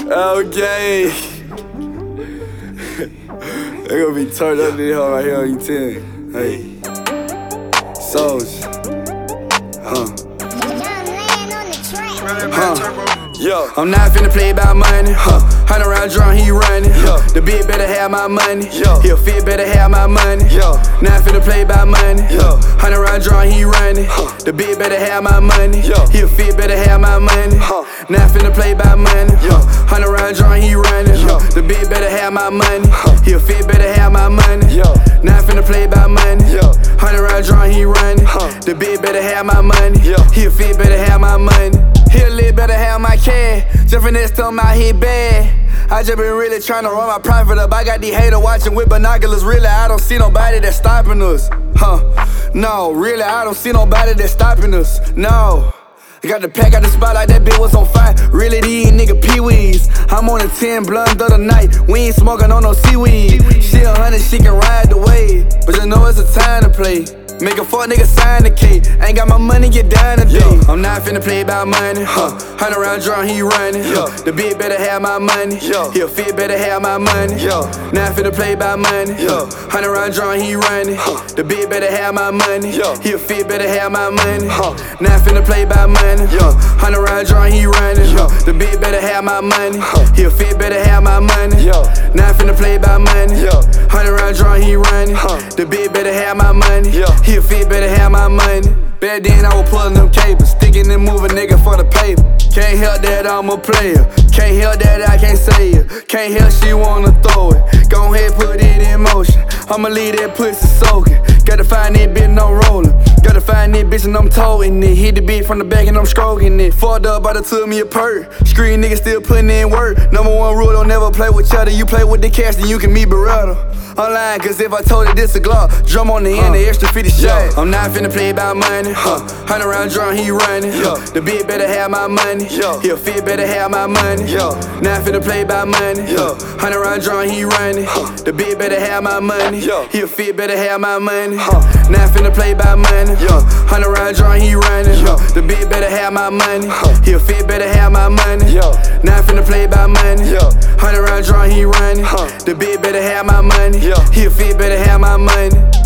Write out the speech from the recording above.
Okay. They gonna be turned up this hoe right here on E10. Hey. Soldier. Yo, I'm not finna play about money. 100 round drum, he running. The bitch better have my money. He'll fit better have my money. Not finna play about money. 100 round drum, he running. The bitch better have my money. He'll fit better have my money. Not finna play about money. 100 round drum, he running. The bitch better have my money. He'll fit better have my money. Not finna play about money. 100 round drum, he running. The bitch better have my money. He'll fit better have my money. He'll live better have my cash. Just finesse them out here bad. I just been really tryna run my profit up. I got these haters watching with binoculars. Really, I don't see nobody that's stopping us. No, really, I don't see nobody that's stopping us. No. I got the pack out the spot like that bitch was on fire. Really, these nigga pee-wees. I'm on a 10 blunt of the night. We ain't smoking on no seaweed. She 100, she can ride the wave. But you know it's a time to play. Make a fuck nigga sign the cake. Ain't got my money, get down today. I'm not finna play about money. 100 round drum, he running. The bitch better have my money. He'll fit better have my money. Not finna play about money. 100 round drum, he running. The bitch better have my money. He'll fit better have my money. Not finna play about money. 100 round drum, he running. The bitch better have my money. He'll fit better have my money. Not finna play about money. 100 round drum, he running. The bitch better have my money. He'll fit better have my money. Back then I was pulling them capers, sticking and moving nigga for the paper. Can't help that I'm a player. Can't help that I can't say it. Can't help she wanna throw it. Go ahead, put it in motion. I'ma leave that pussy soaking. Gotta find that bitch and I'm rolling. Gotta find that bitch and I'm toting it. Hit the bitch from the back and I'm stroking it. Fucked up, but I took me a perk. Screen niggas still putting in work. Number one rule, don't never play with cheddar. You play with the cash, then you can meet Beretta. I'm lying, cause if I told it this a Glock, drum on the end, the extra 50 shot. I'm not finna play about money. 100 round drum, he running. The bitch better have my money. He'll fit better have my money. Not finna play about money. 100 round drum, he running. The bitch better have my money. He'll fit better have my money. Not finna play about money. 100 round drum, he running. The bitch better have my money. He'll fit better have my money. Not finna play about money. 100 round drum, he running. The bitch better have my money. He'll fit better have my money.